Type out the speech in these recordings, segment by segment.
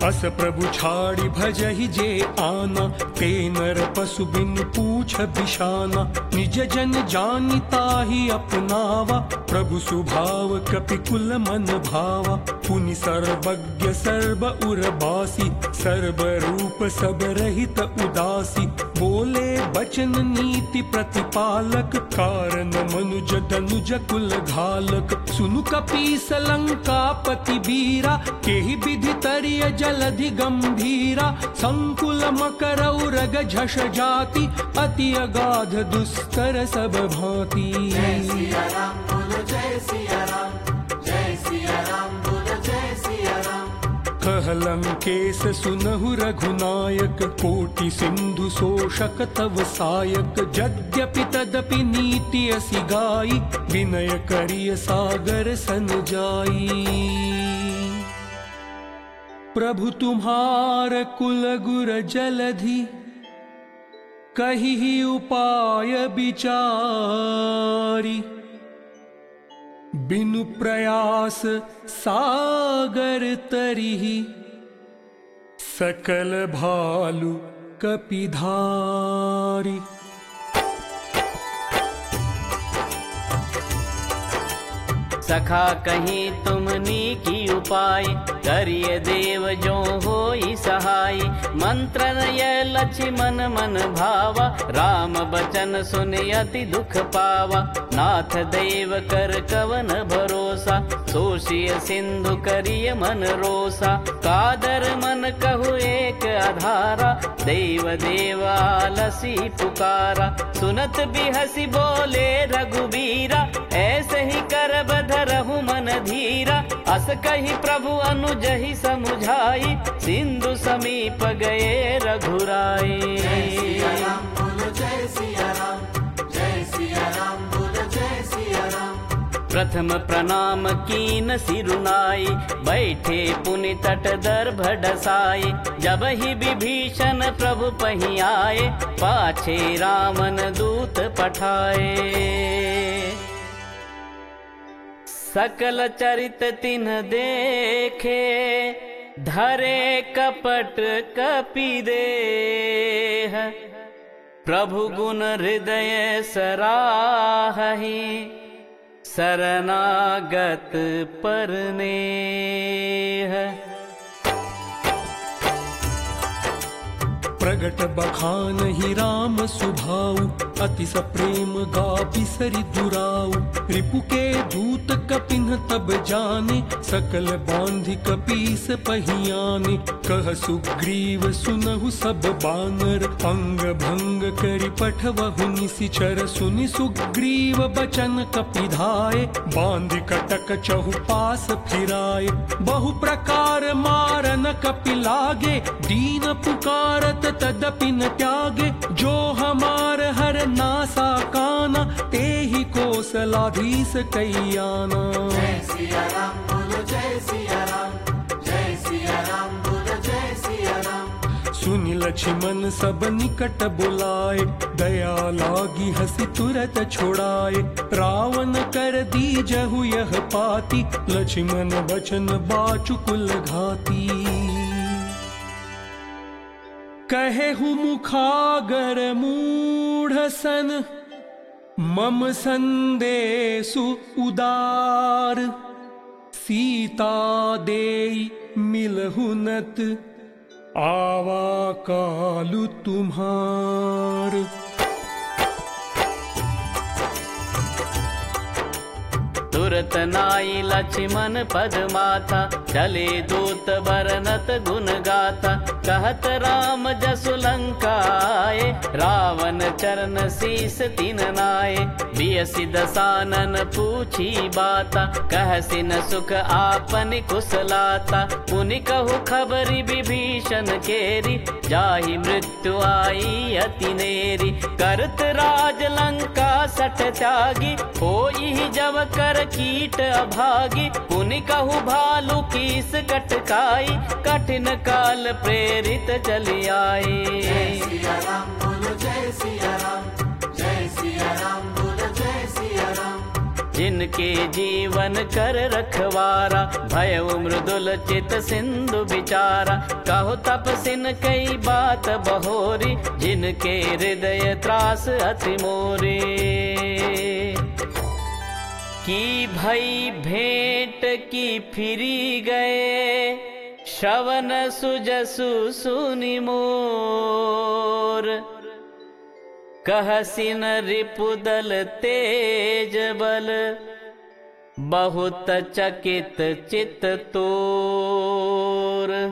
अस प्रभु छाड़ी भजहि जे आना, ते नर पशु बिन पूछ बिशाना। निज जन जानि ताहि अपनावा, प्रभु सुभाव कपि कुल मन भावा। पुनि सर्वज्ञ सर्व उर्बासी, सर्व रूप सब रहित उदासी। बोले बचन नीति प्रतिपालक, कारण मनुज दनुज कुल घालक। सुनु कपीस लंकापति बीरा, केहि विधि तरिय जलधि गंभीरा। संकुल मकरौ रग झष जाति, अति अगाध दुस्तर सब भांति। जय सिया राम बोलो जय सिया राम, जय सिया राम बोलो जय सिया राम। कहलंकेश सुनहु रघुनायक, कोटि सिंधु शोषक तव सायक। यद्यपि तदपि नीति असि गाई, विनय करिय सागर सन जाई। प्रभु तुम्हार कुल गुर जलधि, कहि उपाय विचारी। बिनु प्रयास सागर तरिहि, सकल भालु कपिधारी। सखा कहीं तुमनी की उपाय, करिय देव जो होई सहाय। मंत्रन यह लक्ष्मण मन भावा, राम बचन सुनि अति दुख पावा। नाथ देव कर कवन भरोसा, सोषिय सिंधु करिय मन रोसा। कादर मन कहु एक आधारा, देव देव आलसी पुकारा। सुनत बिहसी बोले रघुबीरा, ऐसे ही कर बधरहु मन धीरा। अस कही प्रभु अनुजहि समुझाई, सिंधु समीप गए रघुराई। जय सिया राम बोलो जय सिया राम, जय सिया राम बोलो जय सिया राम। प्रथम प्रणाम कीन सिरुनाई, बैठे पुनि तट दर्भ ढसाई। जब ही विभीषण प्रभु पही आए, पाछे रामन दूत पठाए। सकल चरित तिन्ह देखे, धरे कपट कपि देह। प्रभु गुण हृदय सराहहि, शरणागत परनेह। प्रगट बखान ही राम सुभाऊ, अति सप्रेम गा बिसरि दुराऊ। रिपु के दूत कपिन तब जाने, सकल बांधि कपीस पहियाने। कह सुग्रीव सुनहु सब बानर, अंग भंग करि पठवहु निशिचर। सुनि सुग्रीव बचन कपिधाय, बांधि कटक चहु पास फिराए। बहु प्रकार मारन कपि लागे, दीन पुकारत तदपि न त्यागे। जो हमार हर नासा काना, तेहि कौशलाधीश कईयाना। जय सिया राम बोलो जय सिया राम, जय सिया राम बोलो जय सिया राम। सुनि लक्ष्मण सब निकट बुलाए, दया लागी हसी तुरत छोड़ाए। रावण कर दीजहु यह पाती, लक्ष्मण वचन बाचु कुल घाती। कहेहु मुखागर मूढ़ सन, मम संदेशु उदार। सीता देई मिलहु नत, आवा कालु तुम्हार। तुरत नाई लक्ष्मण पद माथा, चले दूत बरनत गुण गाथा। कहत राम जसु लंकाए, रावण चरण शीस तिन नाए। बियसि दसानन पूछी बाता, कहसि न सुख आपन कुशलाता। पुनि कहु खबरि विभीषण केरी, जाहि मृत्यु आई अति नेरी। करत राज लंका सठ त्यागी, होई जब कर कीट अभागी। पुनि कहु भालु कीस कटकाई, कठिन काल प्रेरित चली आई। जय सिया राम बोलो जय सिया राम, जय सिया राम बोलो जय सिया राम। जिनके जीवन कर रखवारा, भयउ मृदुल चित सिंधु बिचारा। कहो तपसिन कई बात बहोरी, जिनके हृदय त्रास अति मोरे। की भई भेंट की फिरी गए, श्रवण सुजसु सुनि मोर। कहसिन रिपुदल तेज बल, बहुत चकित चित तोर।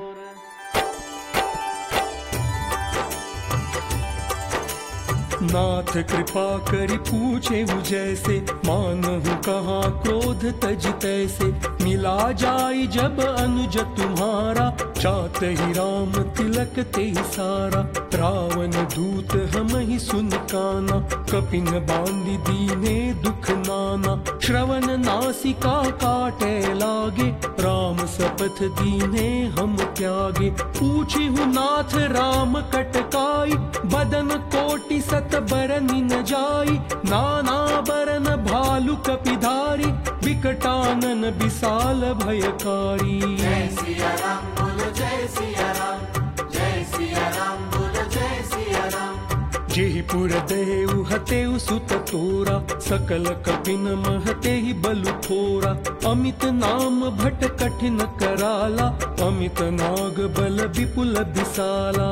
नाथ कृपा करि पूछे जैसे, मानहु कहाँ क्रोध तज तैसे। मिला जाई जब अनुज तुम्हारा, चात ही राम तिलक ते सारा। रावण दूत हम ही सुन काना, कपिन बांधि दीने दुख नाना। श्रवण नासिका काटे लागे, राम सपथ दीने हम त्यागे। पूछी हूँ नाथ राम कटकाई, बदन कोटि सत बरनि न जाई। नाना बरन भालु कपिधारी, विकटानन विशाल भयकारी। जय सिया राम बोलो जय सिया राम, जय सिया राम बोलो जय सिया राम। जेहि पुर देहु हतेउ सुत तोरा, सकल कपिन महते ही बलु थोरा। अमित नाम भट कठिन कराला, अमित नाग बल विपुल विशाला।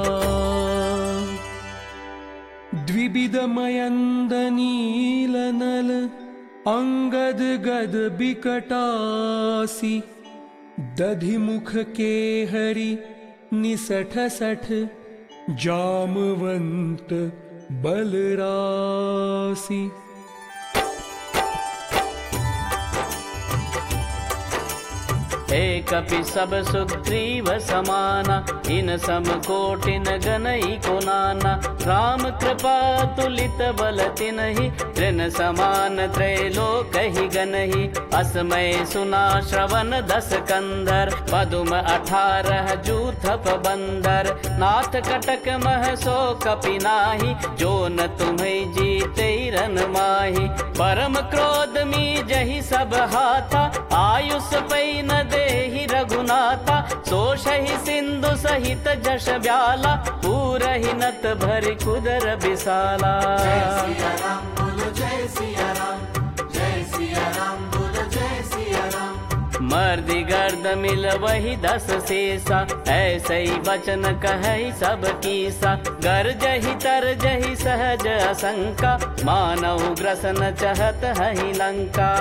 द्विविध मयंद नील नल, अंगद गद बिकटासी। दधि मुख के हरि निसठ सठ, जामवंत बलरासी। हे कपि सब सुग्रीव समाना, इन सम कोटिन गनई को नाना। राम कृपा तुलित बल तिनहि, तृण समान त्रैलोक ही गनहि। असमय सुना श्रवण दस कंधर, पदुम 18 जूथप बंदर। नाथ कटक मह सो कपि नाही, जो न तुम्हें जीते रन माही। परम क्रोध मी जहि सब हाथा, आयुष पै न देहि रघुनाथा। सोषहि सिंधु सहित जश ब्याला, पूरहि नत भरि कुदर विशाला। जय सिया राम बोलो जय सिया राम, जय सिया राम बोलो जय सिया राम। मर्दि गर्द मिल वही 10 शेषा, ऐसे ही वचन कहै सब कीसा। गर्जहि तरजहि सहज असंका, मानव ग्रसन चहत हहि लंका।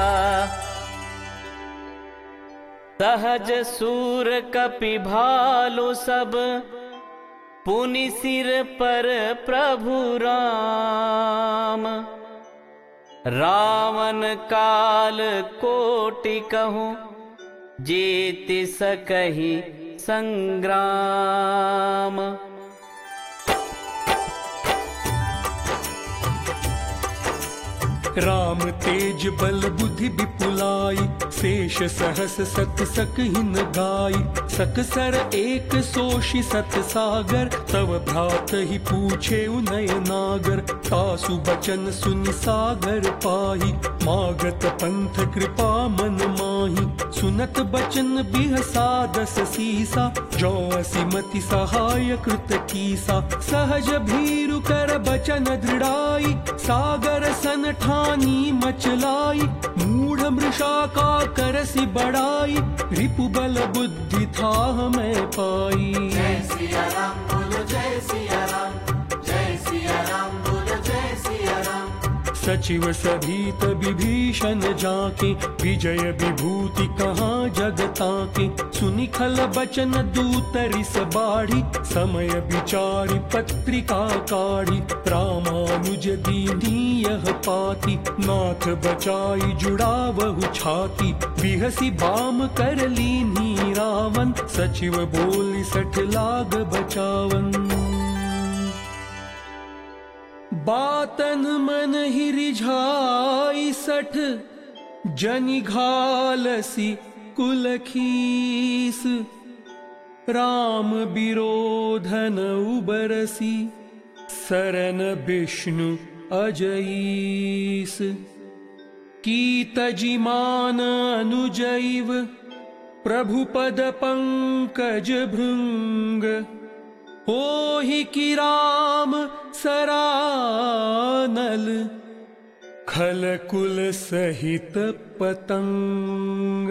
सहज सूर कपि भालु सब, पुनि सिर पर प्रभु राम। रावण काल कोटि कहूँ, जीति सकहि संग्राम। राम तेज बल बुद्धि विपुलाई, शेष सहस सत सकहिन गाई। सकसर एक सोषि सत सागर, तव भ्रात ही पूछे उनय नागर। तासु बचन सुनि सागर पाही, मागत पंथ कृपा मन माही। सुनत बचन बिहसा 10 सीसा, जो असिमति सहाय कृत कीसा। सहज भीरु कर बचन दृढ़ाई, सागर सन ठानी मचलाई। मूढ़ मृषा का करसि बढ़ाई, रिपु बल बुद्धि था हमें पाई। जय सिया राम बोलो जय सिया राम, जय सिया राम बोलो जय सिया राम। सचिव सभीत विभीषण जाके, विजय विभूति कहाँ जगता के। सुनि खल बचन दूत रिस बाढ़ी, समय विचारि पत्रिका काढ़ी। रामानुज दीनी यह पाती, नाथ बचाई जुड़ावहु छाती। बिहसी बाम कर लीनी रावण, सचिव बोली 60 लाग बचावन। बातन मन ही रिझाई 60, जनि घालसी कुलखीस। राम विरोधन उबरसी, सरन विष्णु अजईस। कीतजिमान अनुजैव प्रभुपद पंकज भृंग होहि कि राम सरानल खलकुल सहित पतंग।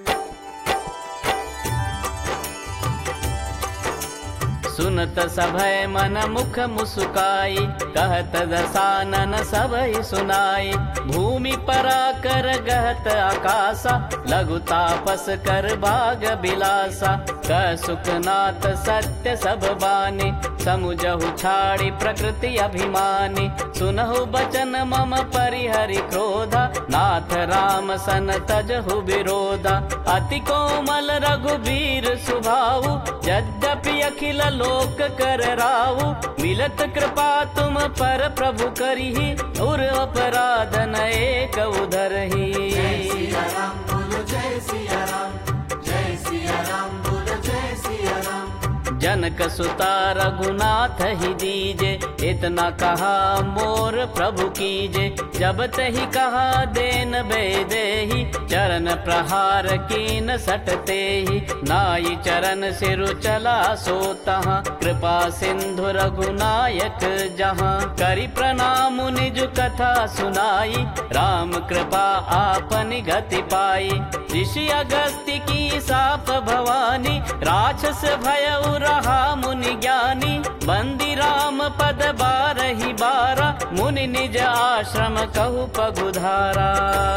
सुनत सभय मन मुख मुस्काई कहत दसानन सबहि सुनाई। भूमि पराकर गहत आकाशा लघु तापस कर भाग बिलासा। कह सुखनाथ सत्य सब बानी समुझहु छाड़ी प्रकृति अभिमानी। सुनहु बचन मम परिहरि क्रोधा नाथ राम सन तजहु विरोधा। अति कोमल रघुबीर सुभाऊ यद्यपि अखिल लोक कर राहु। मिलत कृपा तुम पर प्रभु करिहि उर अपराध न एक उधरहि। जय सिया राम बोलो जय सिया राम, जय सिया राम बोलो जय सिया राम। जनक सुता रघुनाथ ही दीजे इतना कहा मोर प्रभु कीजे। जब तही कहा देन बेदेहि चरण प्रहार कीन सटते ही। नाई चरण सिरु चला सो तहाँ कृपा सिंधु रघुनायक जहाँ। करि प्रणाम निज कथा सुनाई राम कृपा आपनि गति पाई। ऋषि अगस्त्य की साप भवानी राक्षस भय रहा मुनि ज्ञानी। बंदी राम पद बारहि बारा मुनि निज आश्रम कहु पगुधारा।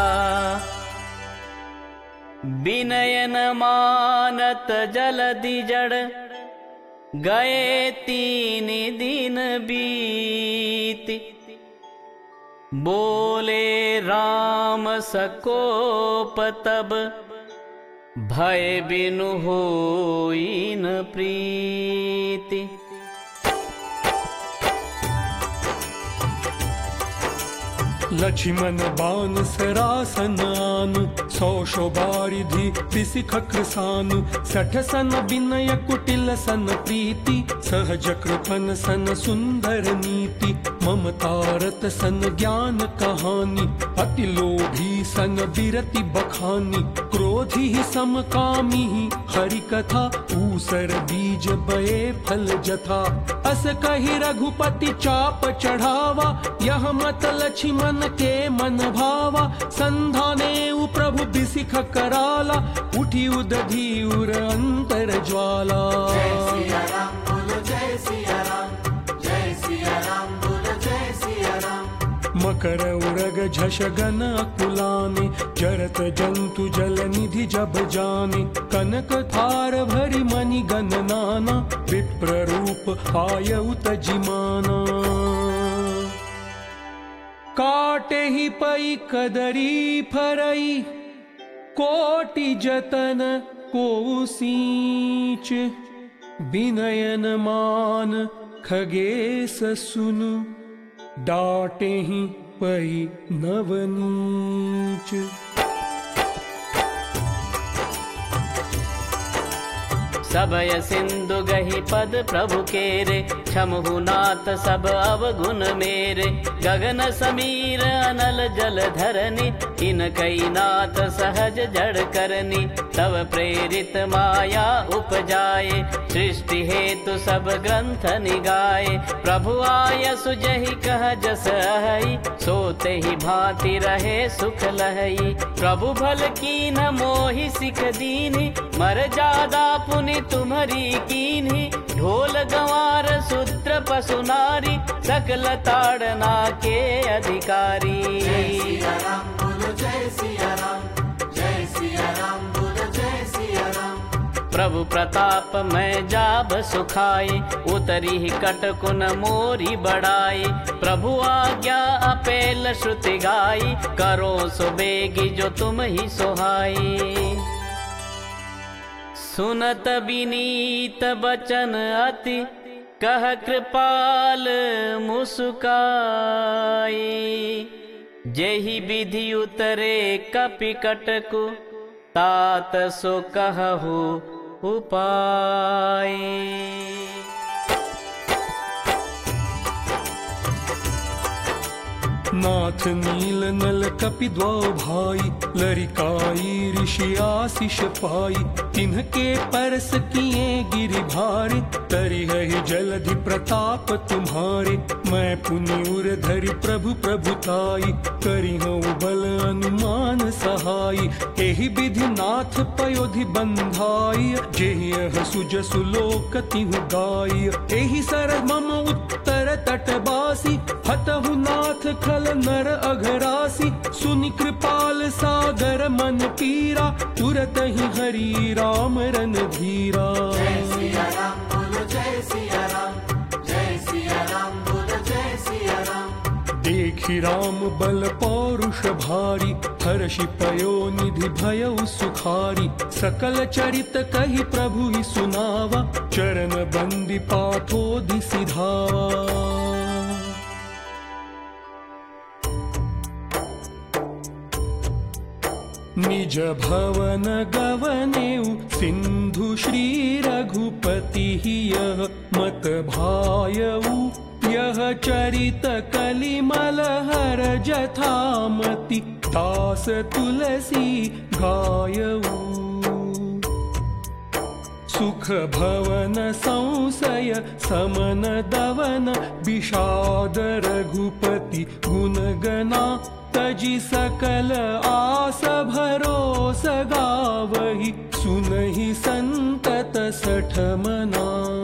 विनयन मानत जलधि जड़ गए 3 दिन बीती। बोले राम सकोप तब भय बिनु होई न प्रीति। लक्ष्मण बान सरासन आनु 100 शोभारिधि बिसिख कृसानु। 60 सन विनय कुटिल सन प्रीति सहज कृपन सन सुंदर नीति। ममतारत सन ज्ञान कहानी अति लोभी सन बिरति बखानी। क्रोधी ही समकामी हरि कथा ऊसर बीज बये फल जथा। अस कहि रघुपति चाप चढ़ावा यह मत लक्ष्मण के मन भावा। संधाने प्रभु बिसिख कराला उठी उदधि उर अंतर ज्वाला। जय सिया राम बोलो जय सिया राम, जय सिया राम बोलो जय सिया राम। मकर उरग झष गन अकुलाने जरत जंतु जल निधि जब जाने। कनक थार भरी मणि गण नाना विप्र रूप आयउ तजिमाना। काटे ही पई कदरी फरई कोटि जतन को सींच। विनयन मान खगेश सुनु डाटे ही पई नवनीच। सबय सिंधु गहि पद प्रभु केरे क्षमहु नाथ सब अवगुण मेरे। गगन समीर अनल जल धरनी इन कई नाथ सहज जड़ करनी। तब प्रेरित माया उपजाए सृष्टि हेतु सब ग्रंथ निगाए। प्रभु आय सुजहि कह जस अहई सोते ही भांति रहे सुख लहई। प्रभु भल कीन मोहि सिख दीनी मर जादा पुनि तुम्हारी कीन्ही। ढोल गंवार शूद्र पशु नारी सकल ताड़ना के अधिकारी। जय सिया राम बोलो जय सिया राम, जय सिया राम बोलो जय सिया राम। प्रभु प्रताप मैं जाब सुखाई उतरी कटकुन मोरी बढ़ाई। प्रभु आज्ञा अपेल श्रुति गाई करो सुबेगी जो तुम ही सोहाई। सुनत विनीत बचन अति कह कृपाल मुस्काई। जेहि विधि उतरे कपि कटकु तात सो कहु उपाय। नाथ नील नल कपि द्वौ भाई, लरिकाई ऋषि आशीष पाई। तिन्हके परस किए गिरि भारे, तरि है जलधि प्रताप तुम्हारे। मैं पुनि उर धरि प्रभु प्रभुताई, करि हूँ बल अनुमान सहाई। एहि विधि नाथ पयोधि बंधाई, जेहि यह सुजसु लोक तिहु गाई। एहि सर मम उत्तर तटबासी, हतहु नाथ खल नर अघरासी। सुनि कृपाल सागर मन पीरा, तुरत ही हरि राम रन धीरा। जय सिया राम बोलो जय सिया राम, जय सिया राम बोलो जय सिया राम। देखि राम बल पौरुष भारी, हर्षि पयो निधि भयउ सुखारी। सकल चरित कहि प्रभु ही सुनावा, चरण बंदी पाथोधि सिधावा। निज भवन गवनेउ सिंधु श्री रघुपति यह मत भायऊ। यह चरित कलिमल हर जथामति, दास तुलसी गायऊ। सुख भवन संशय समन दवन, विषाद रघुपति गुण गना। तजि सकल आस भरोस गावहि, सुनहि संतत सठ मना।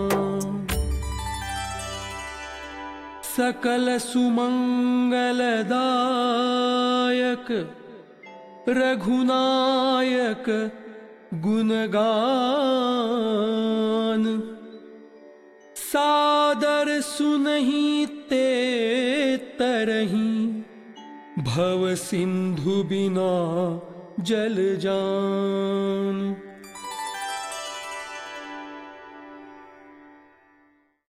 सकल सुमंगल दायक, रघुनायक गुणगान। सादर सुनहि ते तरहि, भव सिंधु बिना जल जान।